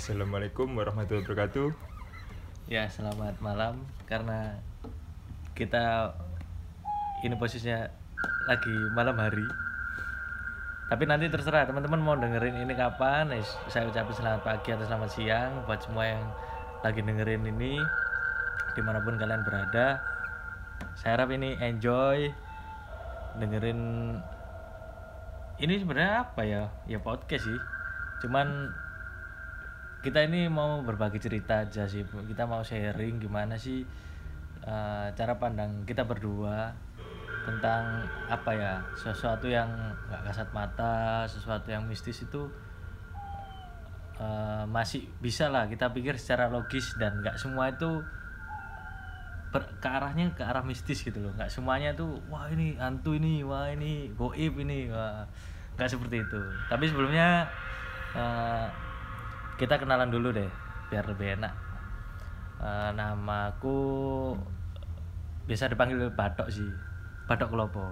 Assalamualaikum warahmatullahi wabarakatuh. Ya, selamat malam. Karena kita ini posisinya lagi malam hari. Tapi nanti terserah teman-teman mau dengerin ini kapan. Saya ucapin selamat pagi atau selamat siang buat semua yang lagi dengerin ini dimanapun kalian berada. Saya harap ini enjoy dengerin. Ini sebenarnya apa ya? Ya podcast sih. Cuman kita ini mau berbagi cerita aja sih. Kita mau sharing gimana sih cara pandang kita berdua tentang apa ya, sesuatu yang nggak kasat mata, sesuatu yang mistis itu masih bisa lah kita pikir secara logis, dan nggak semua itu ke arah mistis gitu loh. Nggak semuanya tuh wah ini hantu ini, wah ini goib ini, wah nggak seperti itu. Tapi sebelumnya kita kenalan dulu deh biar lebih enak. Namaku biasa dipanggil Batok sih, Batok Klopo.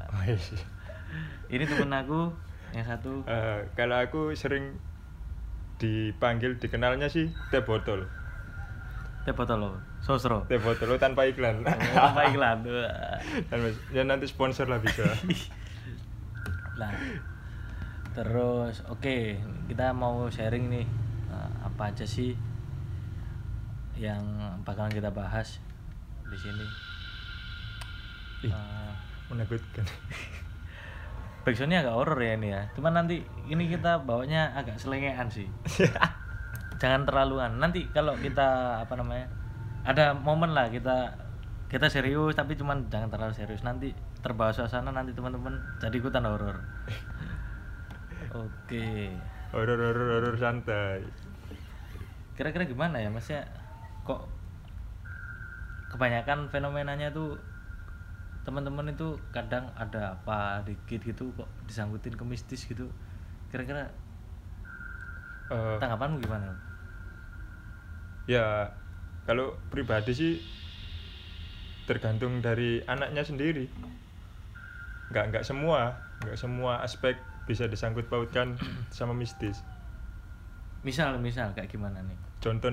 Ini temen aku yang satu. Kalau aku sering dikenalnya sih teh botol. Teh botol lo, sosro. Teh botol tanpa iklan. Tanpa iklan. Ya nanti sponsor lah bisa. Nah, terus oke, kita mau sharing nih apa aja sih yang bakalan kita bahas di sini. Menakutkan. Backsoundnya agak horor ya ini ya. Cuman nanti ini kita bawanya agak selengean sih. Jangan terlaluan. Nanti kalau kita ada momen lah kita serius, tapi cuman jangan terlalu serius. Nanti terbawa suasana, nanti teman-teman jadi ikutan horor. Oke. Horor santai. Kira-kira gimana ya Mas ya? Kok kebanyakan fenomenanya tuh teman-teman itu kadang ada apa dikit gitu kok disangkutin ke mistis gitu. Kira-kira tanggapanmu gimana? Ya kalau pribadi sih tergantung dari anaknya sendiri. Nggak semua aspek bisa disangkut pautkan sama mistis. Misal kayak gimana nih? Contoh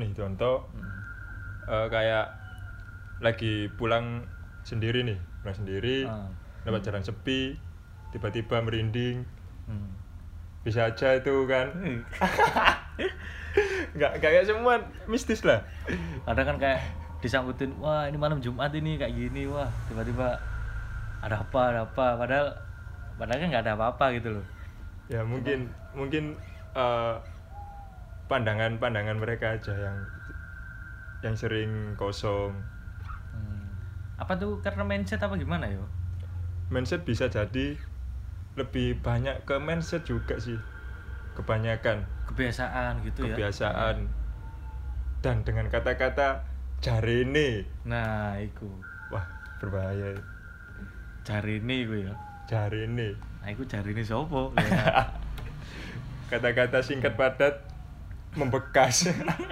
kayak lagi pulang sendiri, lewat jalan sepi, tiba-tiba merinding. Bisa aja itu kan. nggak kayak semua mistis lah. Ada kan kayak disangkutin, wah ini malam Jumat ini kayak gini, wah tiba-tiba ada apa padahal kan nggak ada apa-apa gitu loh. Ya mungkin pandangan mereka aja yang sering kosong. Apa tuh karena mindset apa gimana yo? Mindset bisa jadi, lebih banyak ke mindset juga sih. Kebanyakan kebiasaan gitu ya. Kebiasaan. Dan dengan kata-kata jarene. Nah, iku. Wah, berbahaya. Jarene iku ya. Jarene. Nah, iku jarene sopo? Ya. Kata-kata singkat padat membekas.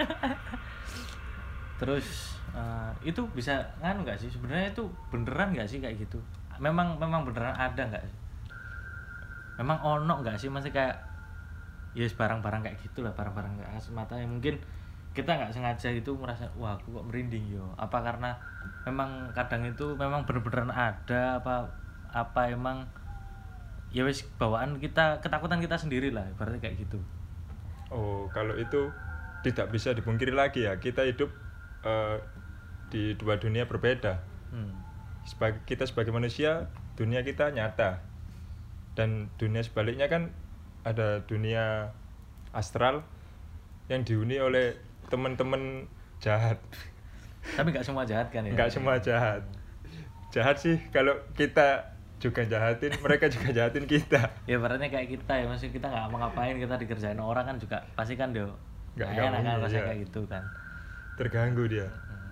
Terus itu bisa enggak sih sebenarnya, itu beneran enggak sih kayak gitu? Memang beneran ada enggak sih? Memang ono enggak sih, masih kayak yes barang-barang kayak gitulah, barang-barang enggak kasat mata yang mungkin kita enggak sengaja itu merasa wah aku kok merinding yo. Apa karena memang kadang itu memang bener-beneran ada, apa emang ya wis bawaan kita, ketakutan kita sendiri lah berarti kayak gitu. Oh, kalau itu tidak bisa dipungkiri lagi ya, kita hidup di dua dunia berbeda. Kita sebagai manusia, dunia kita nyata, dan dunia sebaliknya kan ada dunia astral yang dihuni oleh teman-teman jahat. Tapi nggak semua jahat kan ya? Nggak semua jahat. Jahat sih kalau kita juga jahatin, mereka juga jahatin kita. Ya berarti kayak kita ya, maksudnya kita nggak mau ngapain, kita dikerjain orang kan juga pasti kan dia nggak enak kan ya. rasanya kayak gitu kan. Terganggu dia.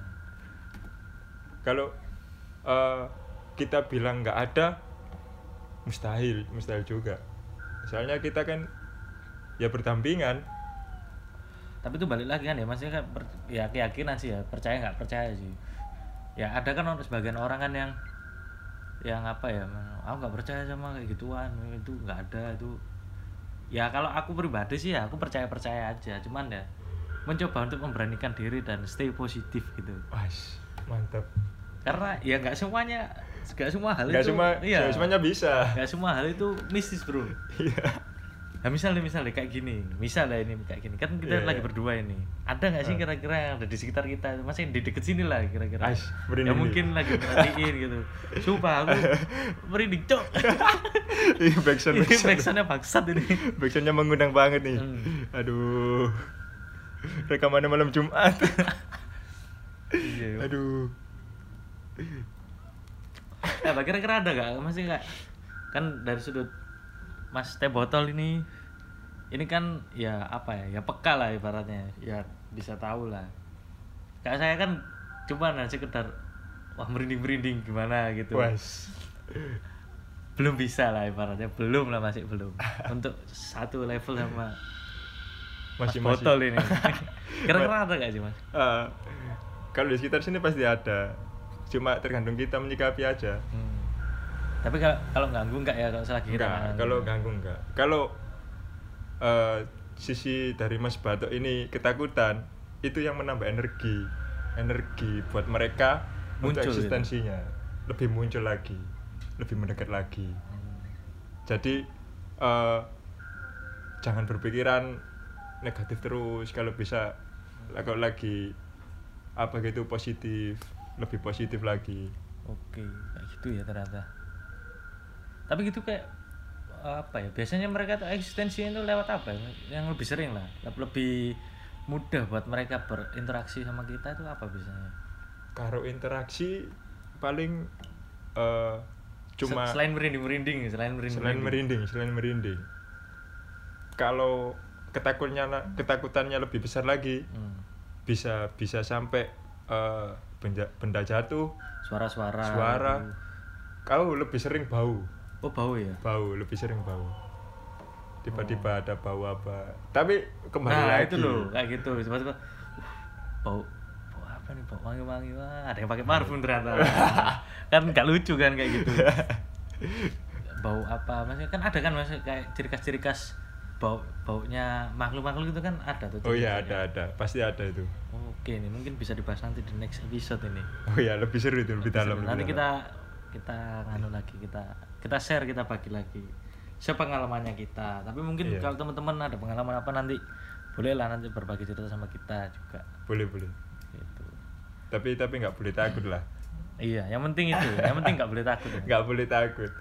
Kalau kita bilang nggak ada, mustahil juga. Soalnya kita kan ya berdampingan. Tapi itu balik lagi kan ya, maksudnya kan ya keyakinan sih ya, percaya nggak percaya sih. Ya ada kan sebagian orang kan yang apa ya, aku nggak percaya sama kayak gituan, itu nggak ada itu. Ya kalau aku pribadi sih ya aku percaya aja, cuman ya mencoba untuk memberanikan diri dan stay positif gitu. Wais, mantap. Karena ya nggak semua hal Nggak itu semuanya bisa. nggak semua hal itu mistis, bro. Iya. Nah misalnya kayak gini, misalnya ini kayak gini, kan kita Iya, lagi iya. berdua ini, ada nggak sih kira-kira yang ada di sekitar kita, masih di deket sini lah kira-kira, Ais, yang merinding mungkin lagi merhatiin gitu, sumpah aku merinding cok. Ini backsound. Ini backsoundnya bangsat ini. Backsoundnya mengundang banget nih. Aduh. Rekamannya malam Jumat. Iya. Aduh. Kira-kira ada nggak, masih nggak, kan dari sudut Mas Teh Botol ini kan ya apa ya peka lah ibaratnya, ya bisa tahu lah. Kayak saya kan cuma sekedar wah merinding gimana gitu. Was. Belum bisa lah ibaratnya, masih belum untuk satu level sama Mas Botol ini. Kira-kira ada gak sih Mas? Kalau di sekitar sini pasti ada, cuma tergantung kita menyikapi aja. Tapi kalau ganggu enggak ya, kalau selagi kita Enggak, kalau ganggu enggak. Kalau sisi dari Mas Batok ini ketakutan, itu yang menambah energi buat mereka muncul untuk eksistensinya gitu. Lebih muncul lagi, lebih mendekat lagi. Jadi jangan berpikiran negatif terus, kalau bisa kalau lagi apa gitu positif, lebih positif lagi. Oke, kayak gitu ya ternyata. Tapi gitu kayak apa ya, biasanya mereka tuh eksistensinya itu lewat apa ya? Yang lebih sering lah, lebih mudah buat mereka berinteraksi sama kita itu apa biasanya? Kalau interaksi paling cuma selain merinding. Selain merinding. Kalau ketakutannya lebih besar lagi, bisa sampai benda jatuh, suara. Kau lebih sering bau. Oh bau ya? Bau, lebih sering bau. Tiba-tiba ada bau apa. Tapi kembali lagi. Itu loh, kayak gitu. Tiba-tiba bau apa nih, bau wangi-wangi. Wah, ada yang pakai parfum ternyata. Kan gak lucu kan kayak gitu. Bau apa? Maksudnya kan ada kan maksudnya kayak ciri khas baunya makhluk-makhluk itu kan ada tuh. Oh iya, ada. Pasti ada itu. Oke, nih mungkin bisa dibahas nanti di next episode ini. Oh iya, lebih seru itu, lebih dalam. Nanti kita nganu lagi, kita share, kita bagi lagi sepengalamannya kita. Tapi mungkin kalau teman-teman ada pengalaman apa nanti bolehlah nanti berbagi cerita sama kita juga. Boleh. Gitu. Tapi nggak boleh takut lah. Iya, yang penting itu, nggak boleh takut. Ya. Nggak boleh takut.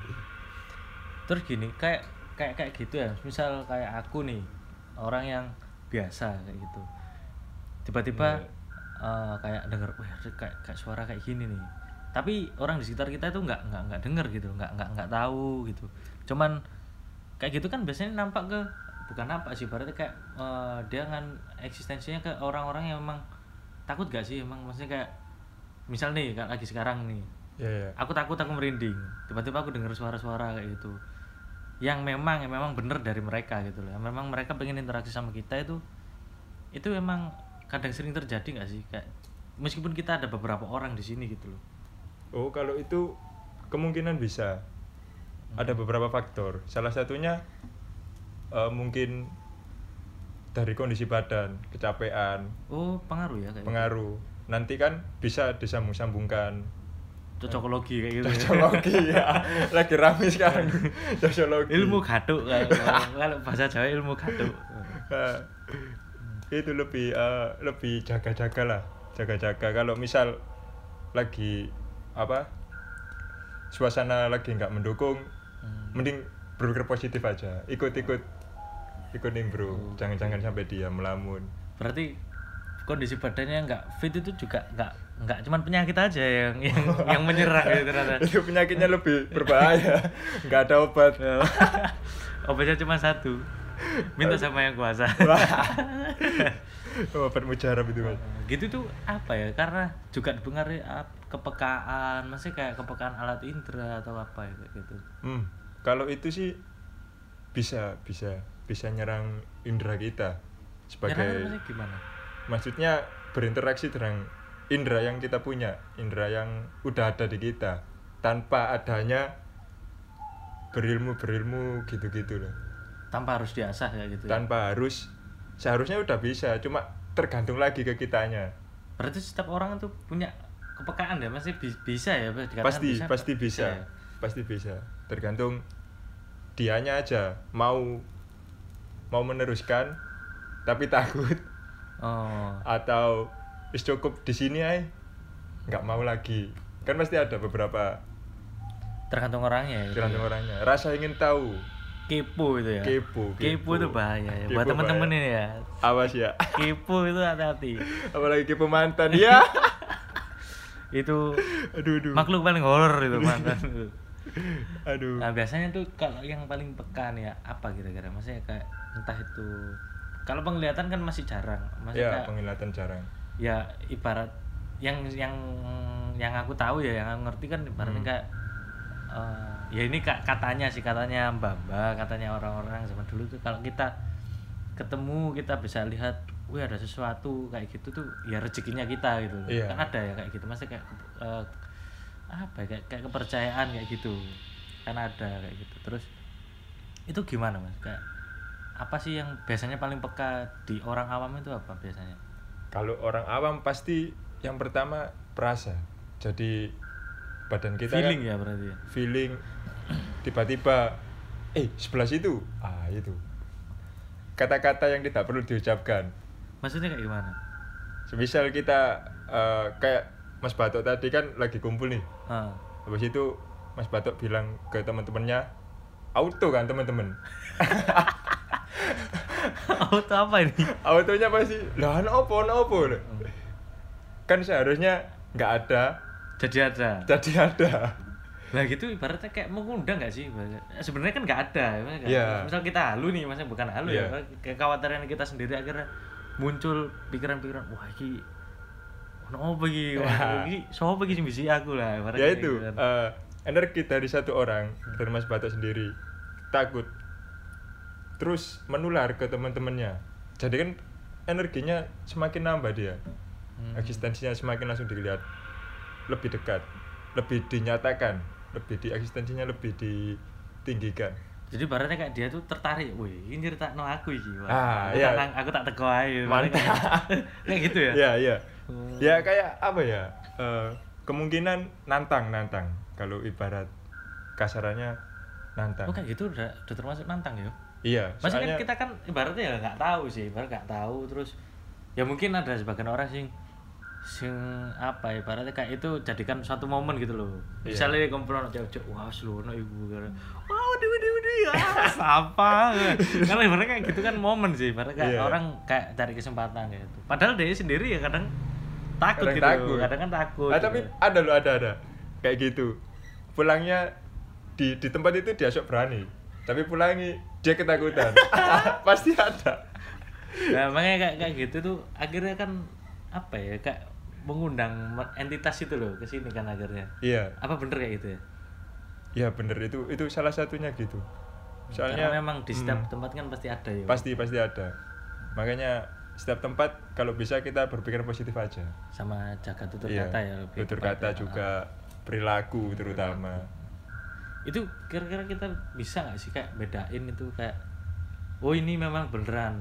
Terus gini, kayak gitu ya. Misal kayak aku nih, orang yang biasa kayak gitu. Tiba-tiba kayak denger, wah kayak suara kayak gini nih. Tapi orang di sekitar kita itu nggak denger gitu, nggak tahu gitu. Cuman kayak gitu kan biasanya nampak bukan nampak sih, berarti kayak dia kan eksistensinya ke orang-orang yang memang takut gak sih, emang maksudnya kayak misal nih kayak lagi sekarang nih, aku takut, aku merinding, tiba-tiba aku dengar suara-suara kayak gitu, yang memang bener dari mereka gitu loh, memang mereka pengen interaksi sama kita, itu memang kadang sering terjadi nggak sih, kayak meskipun kita ada beberapa orang di sini gitu loh. Oh, kalau itu kemungkinan bisa. Ada beberapa faktor. Salah satunya mungkin dari kondisi badan, kecapean. Oh, pengaruh ya kayak pengaruh. Gitu. Nanti kan bisa disambung-sambungkan. Cocokologi kayak gitu. Cocokologi ya. Lagi rame sekarang. Cocokologi. Ilmu gaduk kalau bahasa Jawa ilmu gaduk. Itu lebih jaga-jaga lah. Jaga-jaga kalau misal lagi suasana lagi nggak mendukung, mending berpikir positif aja, ikut nimbrung, jangan sampai dia melamun. Berarti kondisi badannya nggak fit itu juga nggak cuma penyakit aja yang menyerang gitu ternyata. Itu penyakitnya lebih berbahaya, nggak ada obat. Obatnya cuma satu, minta sama yang kuasa. Obat mujarab itu Mas. Gitu tuh apa ya, karena juga dipengaruhi kepekaan, masih kayak kepekaan alat indera atau apa ya kayak gitu. Kalau itu sih bisa nyerang indera kita sebagai. Nyerang gimana? Maksudnya berinteraksi dengan indera yang kita punya, indera yang udah ada di kita, tanpa adanya berilmu gitu loh. Tanpa harus diasah kayak gitu. Tanpa harus seharusnya udah bisa, cuma tergantung lagi ke kitanya. Berarti setiap orang itu punya kepekaan ya, masih bisa ya dikatakan Pasti bisa. ya? Pasti bisa. Tergantung dianya aja mau meneruskan tapi takut Oh, atau wis cukup di sini aja nggak mau lagi. Kan pasti ada beberapa tergantung orangnya ya. tergantung orangnya. Rasa ingin tahu, Kepo itu ya. kepo. Kepo itu bahaya ya. Kepo Buat teman-teman bahaya. ini ya. Awas ya. Kepo itu hati-hati. Apalagi kepo mantan ya. Itu Aduh. makhluk paling horor itu mantan itu. Aduh. Nah biasanya tuh kalau yang paling peka nih ya apa kira-kira? Maksudnya kayak entah itu kalau penglihatan kan masih jarang. Maksudnya Ya, kayak, penglihatan jarang. ya ibarat yang aku tahu ya, yang aku ngerti kan ibaratnya kayak ya ini katanya mbak-mbak, katanya orang-orang zaman dulu tuh kalau kita ketemu kita bisa lihat, wih ada sesuatu kayak gitu tuh ya rezekinya kita gitu. Iya. Kan ada ya kayak gitu, maksudnya kayak apa ya, kayak kepercayaan kayak gitu kan ada kayak gitu. Terus itu gimana mas, kayak apa sih yang biasanya paling peka di orang awam itu apa biasanya? Kalau orang awam pasti yang pertama perasa. Jadi badan kita Feeling kan ya berarti ya? feeling tiba-tiba sebelah situ. Itu. Kata-kata yang tidak perlu diucapkan. Maksudnya kayak gimana? Semisal kita kayak Mas Batok tadi kan lagi kumpul nih. Habis itu Mas Batok bilang ke teman-temannya auto kan teman-teman. Auto apa ini? Autonya pasti lah opo. Kan seharusnya nggak ada, Jadi ada. Nah gitu ibaratnya kayak mengundang nggak sih? Sebenarnya kan nggak ada. Iya. Misal kita halu nih, maksudnya bukan halu Iya. ya. Kekhawatiran kita sendiri akhirnya muncul pikiran-pikiran, wah ini ono apa iki? Wah iki sopo iki sing bisi aku lah. Ibaratnya Ya kayak itu gitu kan. energi dari satu orang, dari Mas Batok sendiri takut terus menular ke teman-temannya. Jadi kan energinya semakin nambah dia. Eksistensinya semakin langsung dilihat lebih dekat, lebih dinyatakan, eksistensinya lebih ditinggikan. Jadi ibaratnya kayak dia tuh tertarik, wih ini cerita no aku iki. Iya. Aku tak teko ae. Mantap. Kayak gitu ya? Iya. Ya kayak apa ya? Kemungkinan nantang. Kalau ibarat kasarannya nantang. Oh kayak gitu udah termasuk nantang ya? Iya. Maksudnya kan kita kan ibaratnya ya nggak tahu sih, nggak tahu terus ya mungkin ada sebagian orang sing apa ya, ibaratnya kayak itu jadikan suatu momen gitu loh. Iya. Misalnya kumpul anak cewek, wah seluruh ibu kan, wah di apa? Karena ibaratnya kayak gitu kan momen sih, ibaratnya kayak Iya. orang kayak cari kesempatan gitu. Padahal dia sendiri ya kadang takut Kadang gitu, takut. kadang kan takut. Tapi gitu. ada kayak gitu. Pulangnya di tempat itu dia sok berani, tapi pulangnya dia ketakutan. Pasti ada. Nah, makanya kayak gitu tuh akhirnya kan apa ya, kayak mengundang entitas itu loh ke sini kan akhirnya. Iya. Apa bener kayak gitu ya? Ya bener, itu salah satunya gitu. Soalnya karena memang di setiap tempat kan pasti ada ya. pasti ada. Makanya setiap tempat kalau bisa kita berpikir positif aja. Sama jaga tutur Iya, kata ya lebih tutur kepada- kata juga, perilaku terutama. Itu kira-kira kita bisa nggak sih kayak bedain itu kayak oh ini memang beneran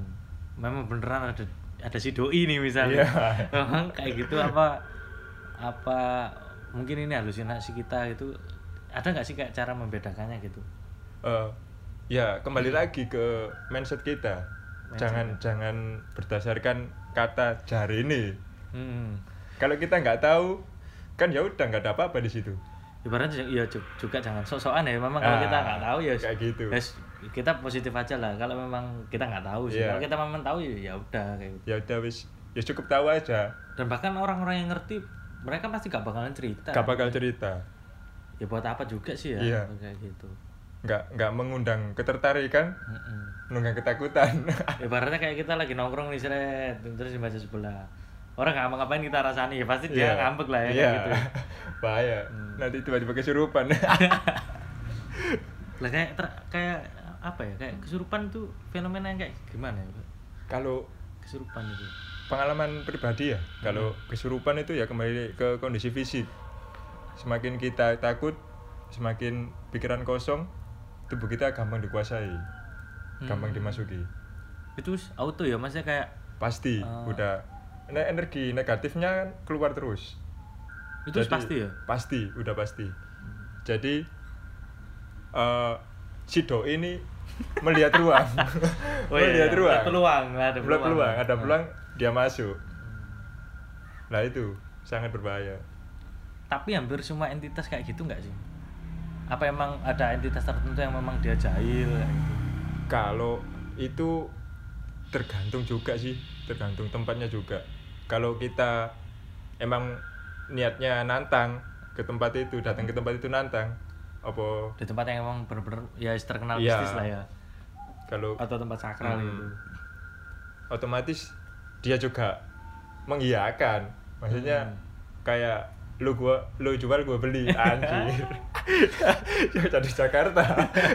ada si doi nih misalnya. Iya. Memang kayak gitu apa mungkin ini halusinasi kita gitu, ada nggak sih kayak cara membedakannya gitu? Ya kembali lagi ke mindset kita. Jangan berdasarkan kata jari ini. Kalau kita nggak tahu, kan ya udah nggak ada apa-apa di situ. Ibaratnya ya juga jangan sok-sokan ya. Memang kalau kita nggak tahu ya kayak gitu. Kita positif aja lah. Kalau memang kita nggak tahu sih. Iya. Kalau kita memang tahu ya udah kayak gitu. Ya udah wis, ya cukup tahu aja. Dan bahkan orang-orang yang ngerti mereka pasti gak bakalan cerita. Gak bakal cerita. Ya buat apa juga sih ya? Iya. Kayak gitu. Nggak mengundang ketertarikan, mengundang ketakutan. Ibaratnya kayak kita lagi nongkrong nih seret, terus dibaca sebelah. Orang nggak ngapain kita rasani ya pasti dia ngambek lah ya kayak gitu. Bahaya. Nanti tiba-tiba kesurupan. Lah kayak apa ya? Kayak kesurupan tuh fenomena yang kayak gimana ya? Kalau Kesurupan itu. pengalaman pribadi ya, kalau kesurupan itu ya kembali ke kondisi fisik. Semakin kita takut, semakin pikiran kosong, tubuh kita gampang dikuasai, gampang dimasuki. Itu auto ya maksudnya kayak pasti udah energi negatifnya kan keluar terus. itu pasti ya? Pasti, udah pasti. Jadi si doi ini melihat ruang. Melihat ruang. Ada peluang dia masuk. Nah itu sangat berbahaya. Tapi hampir semua entitas kayak gitu nggak sih? Apa emang ada entitas tertentu yang memang dia jahil kayak gitu? Kalau itu tergantung juga sih, tergantung tempatnya juga. Kalau kita emang niatnya nantang ke tempat itu, datang ke tempat itu nantang, apa di tempat yang emang bener-bener ya terkenal ya, mistis lah ya. Kalau atau tempat sakral gitu. Otomatis dia juga mengiyakan. Maksudnya kayak lu jual gua beli anjir. Jadi Jakarta.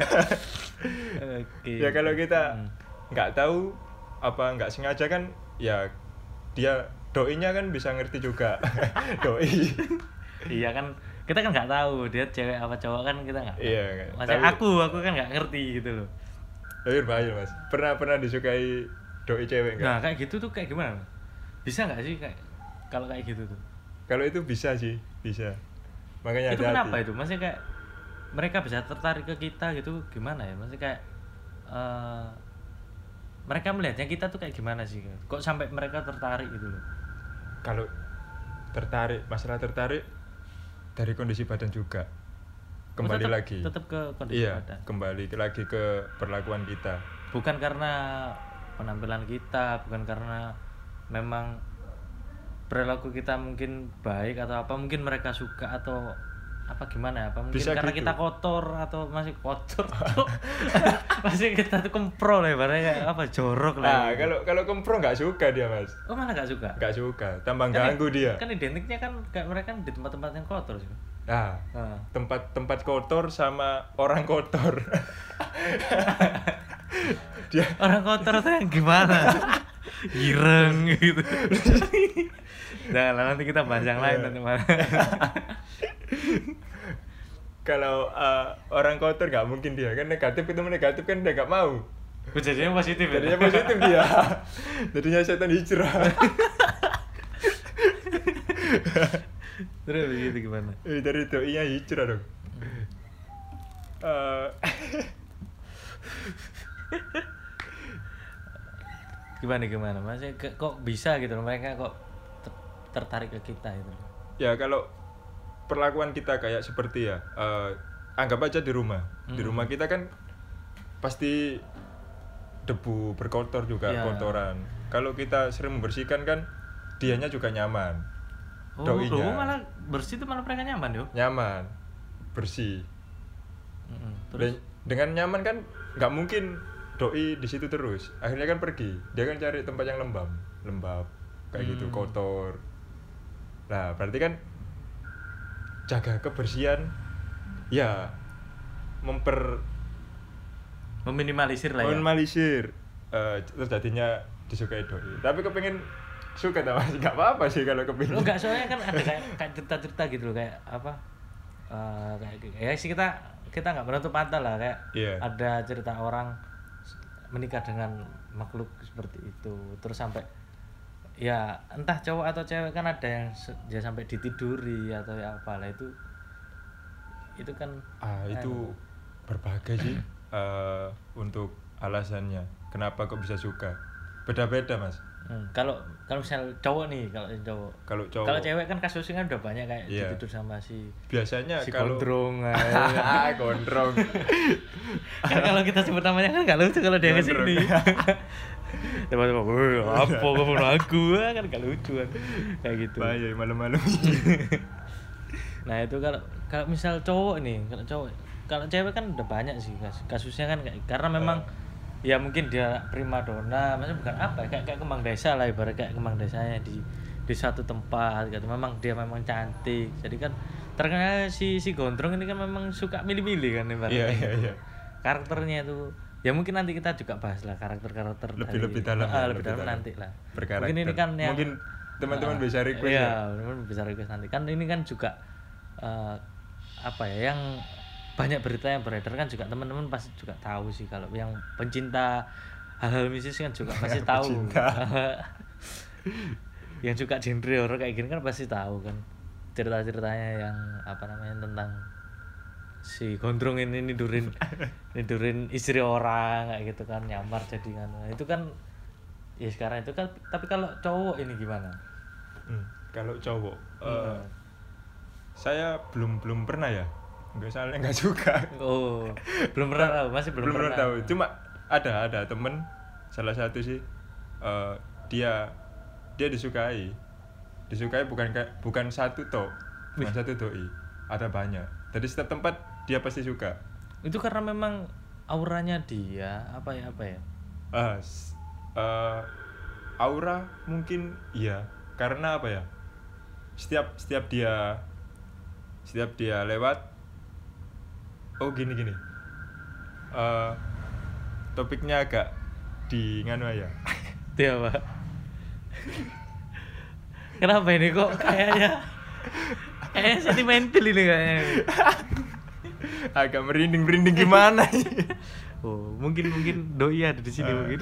Okay. Ya kalau kita nggak tahu apa nggak sengaja kan ya dia doinya kan bisa ngerti juga. Doi. Iya kan kita kan nggak tahu dia cewek apa cowok kan kita nggak. Iya. Maksudnya aku kan nggak ngerti gitu loh. Tapi bahaya Mas. Pernah disukai doi cewek nggak? Nah kayak gitu tuh kayak gimana? Bisa nggak sih kayak kalau kayak gitu tuh? Kalau itu bisa sih, bisa. Makanya itu hati-hati. kenapa itu? Maksudnya kayak mereka bisa tertarik ke kita gitu gimana ya? Maksudnya kayak mereka melihatnya kita tuh kayak gimana sih? Kok sampai mereka tertarik gitu loh? Kalau masalah tertarik dari kondisi badan juga. Kembali lagi. Tetap ke kondisi badan. Kembali lagi ke perlakuan kita. Bukan karena penampilan kita, bukan karena memang perilaku kita mungkin baik atau apa, mungkin mereka suka atau apa gimana ya, apa mungkin bisa karena gitu. Kita kotor atau masih kotor masih kita tuh kempro lah ibaratnya apa jorok lah. Nah, kalau kempro nggak suka dia Mas. Oh malah nggak suka? Nggak suka, tambah ganggu dia. Kan identiknya kan kayak mereka di tempat-tempat yang kotor sih. Tempat kotor sama orang kotor. Dia orang kotor tuh yang gimana? Ireng gitu. Nah, nanti kita bahas yang lain nanti malah. Kalau orang kotor nggak mungkin dia kan negatif, ketemu negatif kan dia nggak mau. Jadinya positif. Jadinya positif dia. Jadinya setan hijrah. Terus begitu gimana? Dari doinya hijrah dong. Gimana maksudnya kok bisa gitu loh mereka kok tertarik ke kita gitu. Ya kalau perlakuan kita kayak seperti ya anggap aja di rumah. Di rumah kita kan pasti debu berkotor juga, kotoran. Kalau kita sering membersihkan kan dianya juga nyaman. Doinya. Malah bersih tuh malah mereka nyaman yo. Nyaman. Bersih. Terus dengan nyaman kan nggak mungkin doi di situ terus. Akhirnya kan pergi. Dia kan cari tempat yang lembab kayak gitu, kotor. Nah, berarti kan jaga kebersihan ya meminimalisir lah ya. Meminimalisir terjadinya disukai doi. Tapi kepengen suka sama sih nggak apa-apa sih kalau kepingin. Enggak, soalnya kan ada kayak cerita-cerita gitu loh kayak apa? Kayak sih kita nggak menutup mata lah kayak ada cerita orang menikah dengan makhluk seperti itu terus sampai ya entah cowok atau cewek kan ada yang dia sampai ditiduri atau ya apalah itu kan itu berbagai sih untuk alasannya kenapa kok bisa suka beda-beda Mas. Kalau misal cowok nih kalau cewek kan kasusnya kan udah banyak kayak ditidur sama si kalau gondrong gondrong kan kalau kita sebut namanya kan nggak lucu kalau dia kesini tiba-tiba apa kamu lagu kan nggak lucu kan kayak gitu bahaya malam-malam. Nah itu kalau misal cowok nih kalau cewek kan udah banyak sih kasusnya kan karena memang ya mungkin dia primadona, maksudnya bukan apa kayak kembang desa lah ibarat kayak kembang desanya di satu tempat gitu. Memang dia memang cantik. Jadi kan terkenal si gondrong ini kan memang suka milih-milih kan ibaratnya. Iya. Karakternya itu ya mungkin nanti kita juga bahas lah karakter lebih dalam nanti lah. Berkarakter. Mungkin ini kan yang mungkin teman-teman bisa request teman-teman bisa request nanti. Kan ini kan juga yang banyak berita yang beredar kan juga teman-teman pasti juga tahu sih kalau yang pencinta hal-hal mistis kan juga pasti tahu. Yang suka genre horor kayak gini kan pasti tahu kan cerita-ceritanya yang apa namanya tentang si gondrong ini nidurin istri orang kayak gitu kan, nyamar jadi kan. Nah, itu kan ya sekarang itu kan. Tapi kalau cowok ini gimana? Kalau cowok saya belum pernah ya, nggak salah nggak suka. Oh, belum pernah tahu, masih belum pernah tahu. Cuma ada temen salah satu sih, dia disukai bukan satu doi, ada banyak. Dari setiap tempat dia pasti suka. Itu karena memang auranya dia apa ya? Aura mungkin iya, karena apa ya? Setiap dia lewat, oh gini. Topiknya agak di nganu ya. Dia apa? Kenapa ini kok kayaknya sentimental ini kayaknya. Agak merinding gimana ini? Oh, mungkin doi ada di sini mungkin.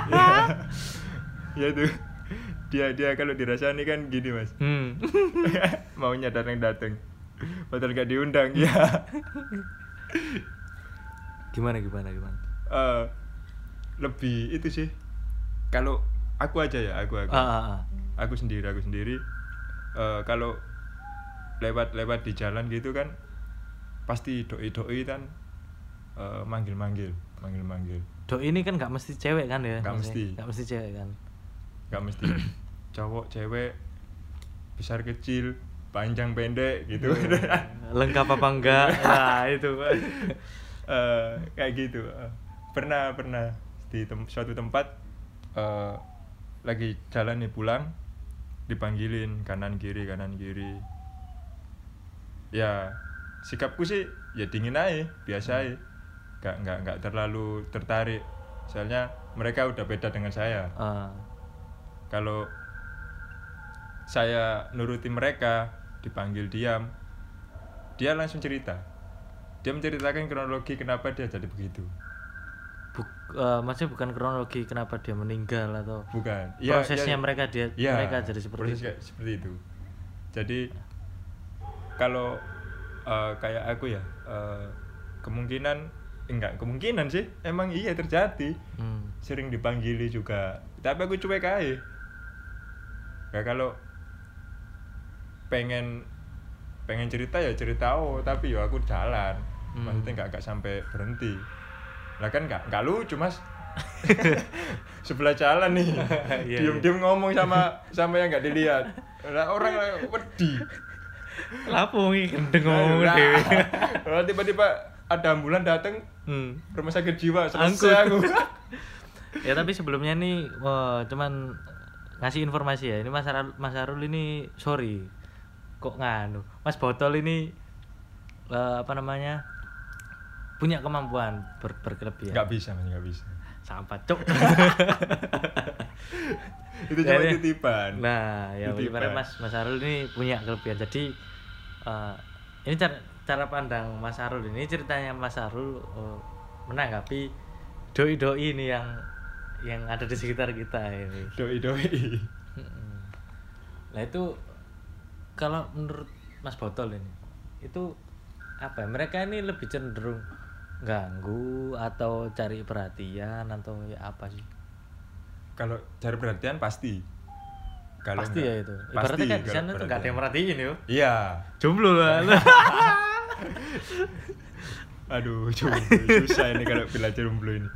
Ya tuh. Dia kalau dirasani kan gini, Mas. Maunya datang. Padahal gak diundang ya. Gimana? Lebih itu sih. Kalau aku aja ya, aku sendiri. Kalau lewat di jalan gitu kan, pasti doi kan manggil. Doi ini kan nggak mesti cewek kan ya? Nggak mesti cewek kan? Nggak mesti. Cowok, cewek, besar kecil, panjang pendek gitu. Lengkap apa enggak? Nah itu. Kayak gitu. Pernah di suatu tempat, lagi jalan nih pulang, dipanggilin kanan kiri. Ya sikapku sih ya dingin aja, biasa aja. Nggak terlalu tertarik, soalnya mereka udah beda dengan saya. Kalau saya nuruti mereka, dipanggil diam, dia langsung cerita. Dia menceritakan kronologi kenapa dia jadi begitu. Maksudnya bukan kronologi kenapa dia meninggal atau bukan. Prosesnya mereka jadi seperti itu. Seperti itu. Jadi kalau kayak aku ya, kemungkinan sih emang iya terjadi. Sering dipanggili juga, tapi aku cuek aja. Ya kalau pengen cerita ya cerita, tapi ya aku jalan. Maksudnya nggak sampai berhenti. Lah kan nggak lucu, Mas. Sebelah jalan nih, diem ngomong sama yang nggak dilihat. Lah orang wedi. Lapo iki gendeng ngomong dhewe. Tiba-tiba ada ambulan datang, rumah sakit jiwa, selesai aku. Ya tapi sebelumnya nih, cuman ngasih informasi ya. Ini Mas Arul ini sorry. Kok nganu? Mas Botol ini punya kemampuan berkelebihan. Nggak bisa. Sampah cok. Itu cuma titipan. Nah, ya benar Mas Arul ini punya kelebihan. Jadi ini cara pandang Mas Arul ini, ceritanya Mas Arul menanggapi doi ini yang ada di sekitar kita ini. Doi. Nah itu kalau menurut Mas Botol ini itu apa ya? Mereka ini lebih cenderung ganggu atau cari perhatian atau ya apa sih? Kalau cari perhatian pasti. Kalau pasti enggak, ya itu. Ibaratnya kan di sana tuh enggak ada yang merhatiin yo. Iya. Jomblo lah. Aduh, susah ini kalau belajar jomblo ini.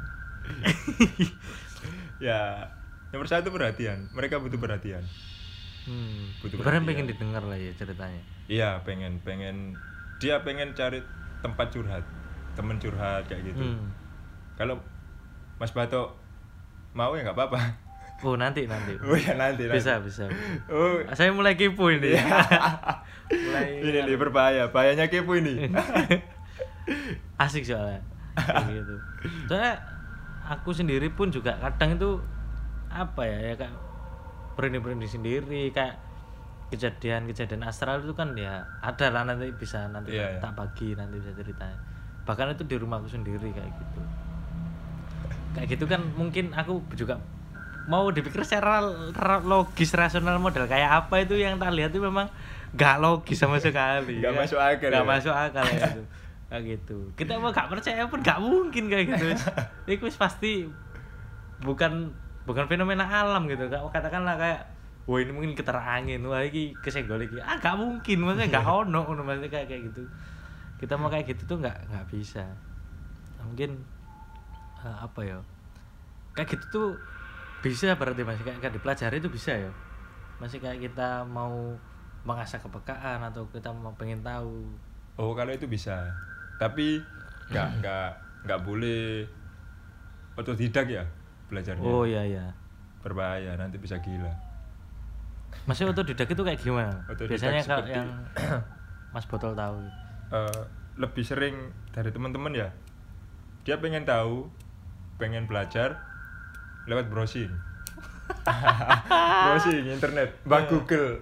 Ya, nomor satu perhatian. Mereka butuh perhatian. Butuh perhatian. Pengen didengar lah ya ceritanya. Iya, dia pengen cari tempat curhat, temen curhat kayak gitu. Kalau Mas Bato mau ya nggak apa-apa. Oh nanti. Oh ya nanti. Bisa. Oh, saya mulai kepo ini. Ini berbahaya, bahayanya kepo ini. Asik soalnya. Kayak gitu. Soalnya aku sendiri pun juga kadang itu apa ya kayak berani sendiri, kayak kejadian astral itu kan ya ada lah, nanti bisa tak bagi, nanti bisa ceritanya. Bahkan itu di rumahku sendiri kayak gitu. kayak gitu kan mungkin aku juga mau dipikir secara logis rasional model kayak apa itu yang tak lihat itu memang nggak logis sama sekali. Nggak masuk akal. Nggak Ya? masuk akal ya itu. Kayak gitu. Kita mau nggak percaya pun nggak mungkin kayak gitu. Itu pasti bukan fenomena alam gitu. Katakanlah kayak wah ini mungkin keterangan angin, wah ini kesenggol iki. Gak mungkin, maksudnya gak ono maksudnya kayak gitu. Kita mau kayak gitu tuh nggak bisa. Mungkin apa ya? Kayak gitu tuh bisa berarti masih kayak dipelajari itu bisa ya. Masih kayak kita mau mengasah kepekaan atau kita mau pengen tahu. Oh, kalau itu bisa. Tapi nggak boleh otodidak ya belajarnya. Oh iya. Berbahaya, nanti bisa gila. Maksudnya otodidak itu kayak gimana? Otodidak Biasanya kalau seperti- yang Mas Botol tahu. Lebih sering dari teman-teman ya. Dia pengen tahu, pengen belajar lewat browsing. Browsing internet, Google.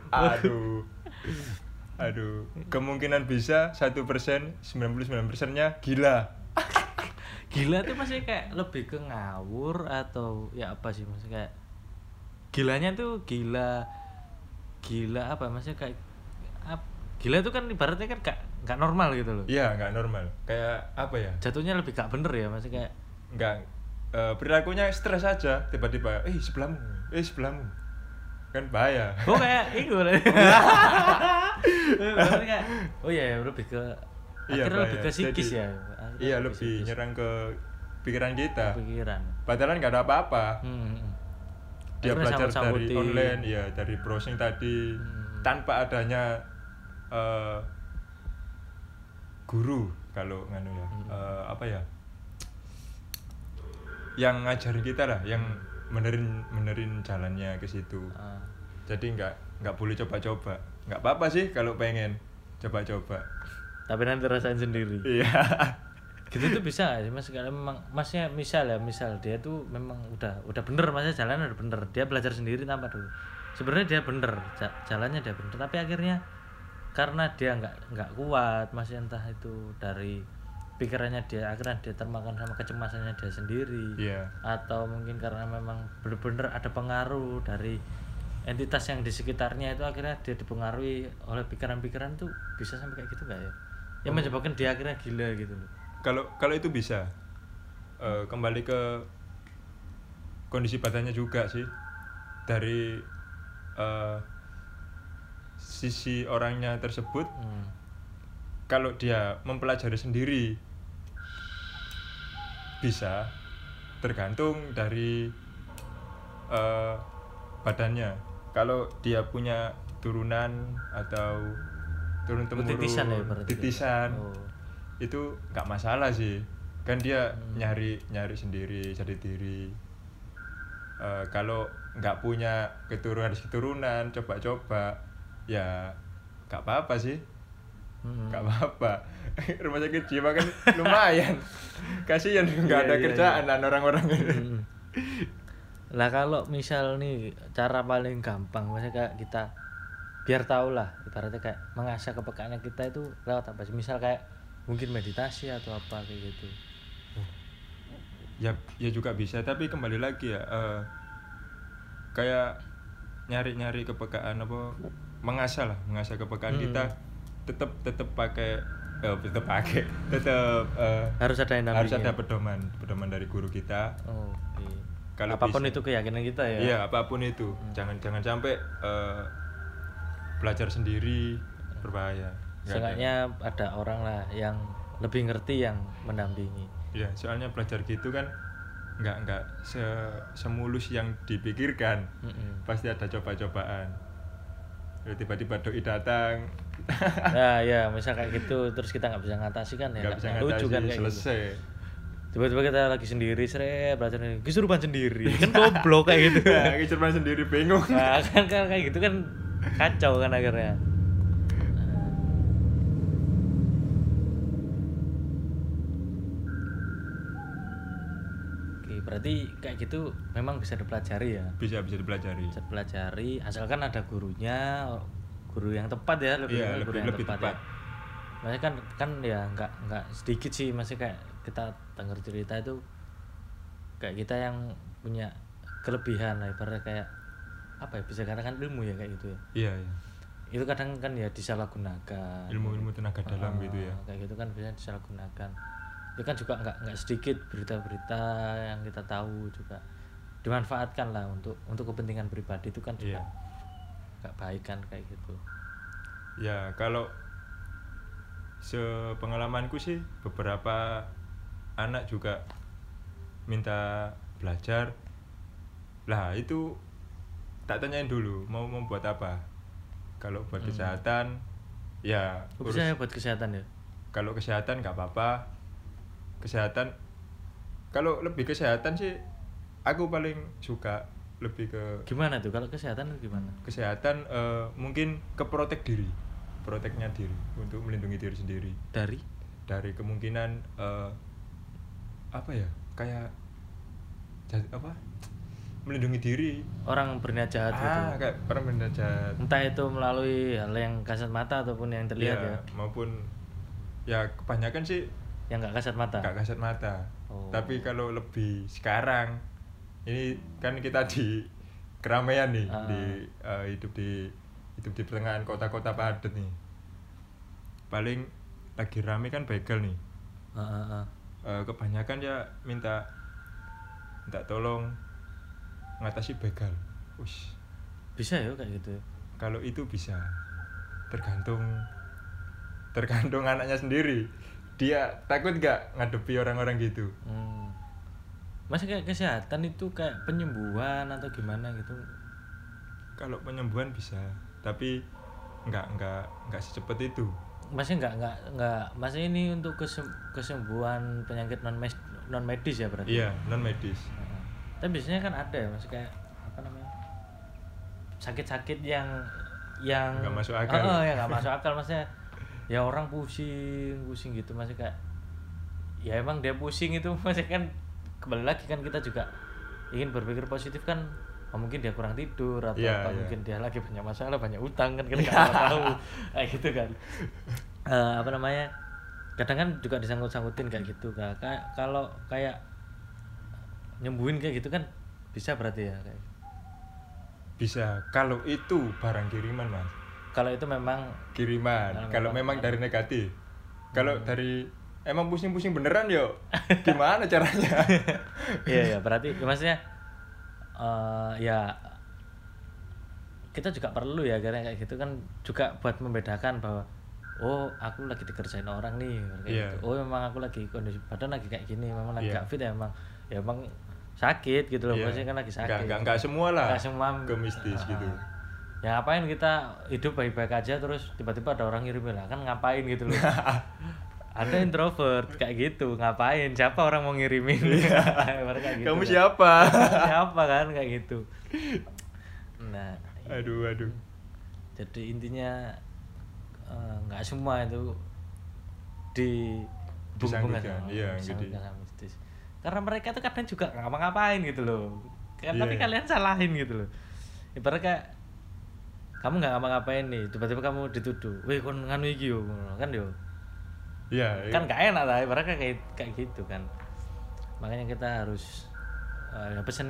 Aduh. Kemungkinan bisa 1%, 99%-nya gila. Gila tuh masih kayak lebih ke ngawur atau ya apa sih masih kayak gilanya tuh gila apa maksudnya kayak gila itu kan ibaratnya kan gak normal gitu loh. Iya, nggak normal. Kayak apa ya? Jatuhnya lebih gak bener ya masih kayak Nggak, perilakunya stres aja. Tiba-tiba, sebelahmu. Kan bahaya. oh kayak itu berarti kayak oh iya lebih ke Iya, akhirnya lebih ke bahaya. psikis Jadi, ya. Iya, lebih psikis. nyerang ke pikiran kita. Pikiran. Padahal nggak ada apa-apa. Dia Akhirnya belajar dari sangkut-sangkutin. online, ya dari browsing tadi, tanpa adanya guru kalau nganu ya, apa ya, yang ngajarin kita lah, yang menerin jalannya ke situ. Jadi nggak boleh coba-coba. Nggak apa-apa sih kalau pengen coba-coba. Tapi nanti rasain sendiri. Iya. Gitu tuh bisa nggak sih mas? Kalau memang masnya misal dia tuh memang udah bener masnya jalannya udah bener, dia belajar sendiri tanpa dulu. Sebenarnya dia bener, jalannya dia bener, tapi akhirnya karena dia nggak kuat masih entah itu dari pikirannya dia, akhirnya dia termakan sama kecemasannya dia sendiri. Iya. Atau mungkin karena memang bener-bener ada pengaruh dari entitas yang di sekitarnya itu, akhirnya dia dipengaruhi oleh pikiran-pikiran tuh bisa sampai kayak gitu nggak ya? Yang menyebabkan dia akhirnya gila gitu loh. Kalau itu bisa, kembali ke kondisi badannya juga sih, dari sisi orangnya tersebut. Kalau dia mempelajari sendiri bisa, tergantung dari badannya. Kalau dia punya turunan atau turun temurun, Titisan ya berarti. titisan, Oh. itu nggak masalah sih, kan dia nyari sendiri jadi diri. Kalau nggak punya keturunan coba-coba ya nggak apa-apa sih, nggak apa-apa. Rumah sakit jiwa kan lumayan, kasihan nggak ada Iya, kerjaan lah orang-orang ini. Lah kalau misal nih cara paling gampang maksudnya kayak kita biar tahu lah ibaratnya kayak mengasah kepekaannya kita itu lewat apa sih? Misal kayak mungkin meditasi atau apa kayak gitu. Ya juga bisa, tapi kembali lagi ya, kayak nyari kepekaan apa, mengasah kepekaan kita, tetap pakai Harus ada yang harus dampingin. ada pedoman dari guru kita. Oh, oke. Kalau Apapun bisa. itu keyakinan kita ya. Iya, apapun itu, jangan sampai belajar sendiri berbahaya. Nggak ada. Seenggaknya ada orang lah yang lebih ngerti yang mendampingi. Iya, soalnya belajar gitu kan nggak semulus yang dipikirkan. Pasti ada coba-cobaan. Tiba-tiba doi datang, Nah ya misal kayak gitu terus kita nggak bisa ngatasi kan ya nggak bisa nggak lucu ngatasi, kan kayak selesai. gitu. Tiba-tiba kita lagi sendiri belajar sendiri kesurupan sendiri kan goblok kayak gitu. Nah, kecerman sendiri bingung. Nah, kan kayak gitu kan kacau kan akhirnya. Oke, berarti kayak gitu memang bisa dipelajari ya. Bisa dipelajari. Bisa dipelajari asalkan ada gurunya, guru yang tepat ya, Iya, guru yang lebih tepat. ya. Maksudnya kan ya nggak sedikit sih, masih kayak kita dengar cerita itu kayak kita yang punya kelebihan lah, ibaratnya kayak apa ya, bisa katakan ilmu ya kayak gitu ya. Iya, iya. Itu kadang kan ya disalahgunakan. Ilmu-ilmu tenaga dalam gitu ya. Kayak gitu kan bisa disalahgunakan. Itu kan juga nggak sedikit berita-berita yang kita tahu juga dimanfaatkan lah untuk kepentingan pribadi, itu kan juga nggak baik kan kayak gitu. Ya, kalau sepengalamanku sih beberapa anak juga minta belajar. Lah itu tak tanyain dulu mau buat apa. Kalau buat kesehatan ya Bisa ya buat kesehatan ya. Kalau kesehatan nggak apa-apa. Kesehatan, kalau lebih kesehatan sih aku paling suka lebih ke Gimana tuh kalau kesehatan gimana? kesehatan, mungkin ke proteknya diri untuk melindungi diri sendiri dari kemungkinan apa ya, kayak melindungi diri Orang berniat jahat gitu. kayak orang berniat jahat, Entah itu melalui hal yang kasat mata ataupun yang terlihat ya. maupun ya kebanyakan sih Yang nggak kasat mata. nggak kasat mata. Tapi kalau lebih sekarang ini kan kita di keramaian nih, hidup di pertengahan kota-kota padat nih. Paling lagi rame kan begal nih. Kebanyakan ya minta tolong ngatasi begal. Ush. Bisa ya kayak gitu. Kalau itu bisa, tergantung anaknya sendiri. Dia takut nggak ngadepi orang-orang gitu. Masih kayak kesehatan itu kayak penyembuhan atau gimana gitu? Kalau penyembuhan bisa, tapi nggak secepat itu. Masih nggak masih ini untuk kesembuhan penyakit non medis ya berarti? Iya, non medis. Tapi biasanya kan ada ya, masih kayak apa namanya, sakit-sakit yang nggak masuk akal. Ya nggak masuk akal, maksudnya ya orang pusing gitu, masih kayak ya emang dia pusing itu masih kan, kembali lagi kan kita juga ingin berpikir positif kan. Mungkin dia kurang tidur atau mungkin dia lagi banyak masalah, banyak utang kan, kita nggak tahu kayak gitu kan. Apa namanya, kadang kan juga disangkut-sangkutin kayak gitu kan. Kalau kayak nyembuhin kayak gitu kan bisa berarti ya kayak. Bisa kalau itu barang kiriman, Mas. Kalau itu memang kiriman, kalau memang dari negatif. Kalau dari emang pusing-pusing beneran yo, gimana caranya? Iya, berarti ya, maksudnya ya kita juga perlu ya karena kayak gitu kan, juga buat membedakan bahwa oh aku lagi dikerjain orang nih kayak gitu. Oh memang aku lagi kondisi badan lagi kayak gini, memang lagi gak fit ya, emang sakit gitu loh. Maksudnya kan lagi sakit. Enggak semua lah. Enggak semua ke mistis gitu. Ya ngapain kita hidup baik-baik aja terus tiba-tiba ada orang ngirim lah, kan ngapain gitu loh. Anda introvert kayak gitu, ngapain? Siapa orang mau ngirimin? Kayak gitu, kamu kan. siapa? Siapa kan kayak gitu. Nah, aduh. Jadi intinya nggak semua itu dihubungkan sama mistis. Karena mereka tuh kadang juga nggak ngapa-ngapain gitu loh. Tapi kalian salahin gitu loh. Ibaratnya kamu nggak ngapa-ngapain nih, tiba-tiba kamu dituduh, weh kon nganu iki yo, kan yo. Iya. Kan gak enak lah, ibaratnya kayak gitu kan. Makanya kita harus ya pesan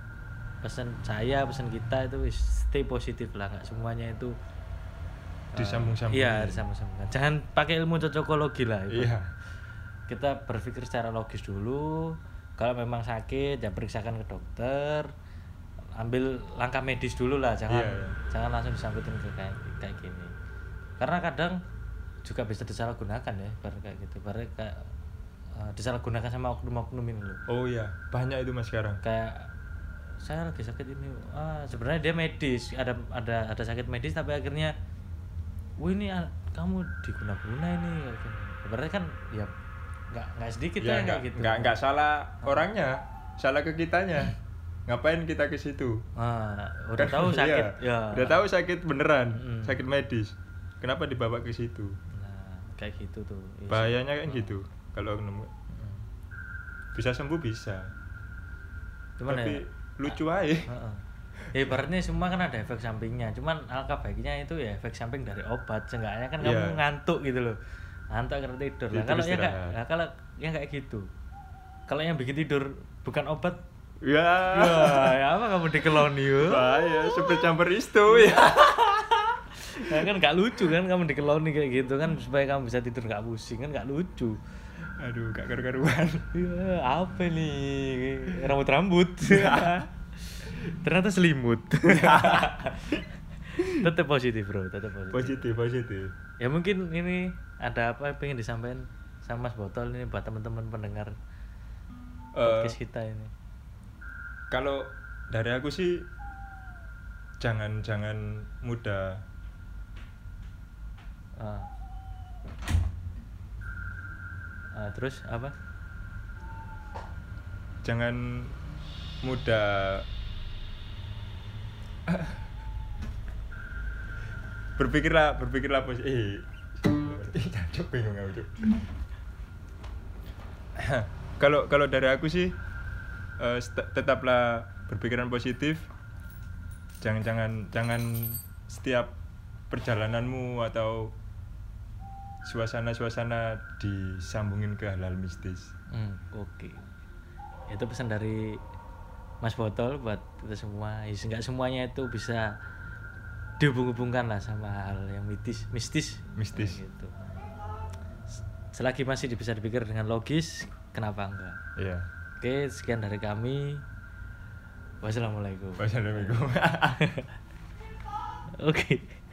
kita itu stay positif lah, nggak semuanya itu disambung-sambungkan. Iya, disambung-sambungkan. Jangan pakai ilmu cocokologi lah. Iya. Kita berpikir secara logis dulu. Kalau memang sakit ya periksakan ke dokter, ambil langkah medis dulu lah, jangan langsung disangkutin ke kayak gini. Karena kadang juga bisa disalahgunakan ya, kayak gitu. Kayak disalahgunakan sama oknum-oknum ini loh. Oh iya, banyak itu Mas sekarang. Kayak saya lagi sakit ini, sebenarnya dia medis, ada sakit medis tapi akhirnya, ini kamu diguna-guna ini, berarti kan ya nggak sedikit ya kayak gitu. Nggak salah orangnya, salah ke kitanya. Ngapain kita ke situ? Udah tahu sakit, udah tahu sakit beneran, sakit medis. Kenapa dibawa ke situ? Nah, kayak gitu tuh. Bahayanya kayak gitu. Kalau nemu bisa sembuh bisa. Cuman tapi ya, lucu aja. Ya ibaratnya semua kan ada efek sampingnya. Cuman alangkah baiknya itu ya efek samping dari obat. Seenggaknya kan kamu ngantuk gitu loh. Ngantuk karena tidur. Nah, kalau yang kayak gitu. kalau yang bikin tidur bukan obat, Ya. ya apa kamu dikeloni yo? Bahaya, super campur itu ya. Ya kan gak lucu kan kamu dikeloni kayak gitu kan supaya kamu bisa tidur gak pusing kan gak lucu. Aduh, gak karu-karuan. Ya, apa nih? Rambut-rambut. Ternyata selimut. Tetap positif, Bro, tetap positif. Positif. Ya mungkin ini ada apa yang pengen disampaikan sama Mas Botol ini buat teman-teman pendengar podcast kita ini. Kalau dari aku sih jangan mudah Terus apa? jangan mudah berpikirlah positif. Cuk, bingung aku, Cuk. Kalau dari aku sih tetaplah berpikiran positif. Jangan setiap perjalananmu atau suasana disambungin ke hal-hal mistis. Oke. Itu pesan dari Mas Botol buat kita semua. Enggak semuanya itu bisa dihubung-hubungkan lah sama hal yang mistis. Gitu. Selagi masih bisa dipikir dengan logis, kenapa enggak? Iya. Oke, sekian dari kami. Wassalamualaikum. Wassalamualaikum. Oke.